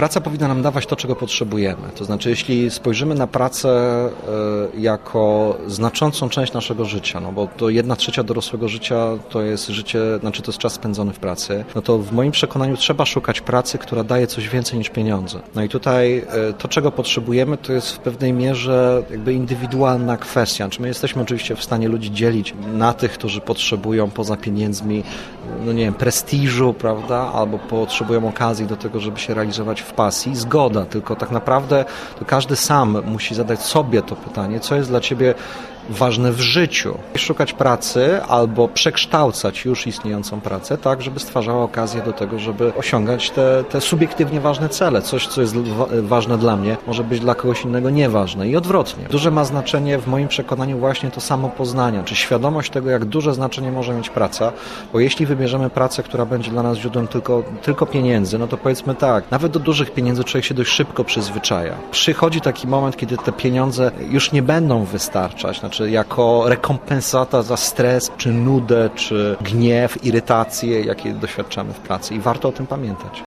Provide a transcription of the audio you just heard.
praca powinna nam dawać to, czego potrzebujemy. To znaczy, jeśli spojrzymy na pracę jako znaczącą część naszego życia, no bo to 1/3 dorosłego życia to jest życie, znaczy to jest czas spędzony w pracy, no to w moim przekonaniu trzeba szukać pracy, która daje coś więcej niż pieniądze. No i tutaj to, czego potrzebujemy, to jest w pewnej mierze jakby indywidualna kwestia. Czy my jesteśmy oczywiście w stanie ludzi dzielić na tych, którzy potrzebują poza pieniędzmi, no nie wiem, prestiżu, prawda, albo potrzebują okazji do tego, żeby się realizować w pasji. Zgoda, tylko tak naprawdę to każdy sam musi zadać sobie to pytanie, co jest dla ciebie ważne w życiu. Szukać pracy albo przekształcać już istniejącą pracę tak, żeby stwarzała okazję do tego, żeby osiągać te subiektywnie ważne cele. Coś, co jest ważne dla mnie, może być dla kogoś innego nieważne i odwrotnie. Duże ma znaczenie w moim przekonaniu właśnie to samopoznanie, czy świadomość tego, jak duże znaczenie może mieć praca, bo jeśli wybierzemy pracę, która będzie dla nas źródłem tylko pieniędzy, no to powiedzmy tak, nawet do dużych pieniędzy człowiek się dość szybko przyzwyczaja. Przychodzi taki moment, kiedy te pieniądze już nie będą wystarczać, czy jako rekompensata za stres, czy nudę, czy gniew, irytację, jakie doświadczamy w pracy. I warto o tym pamiętać.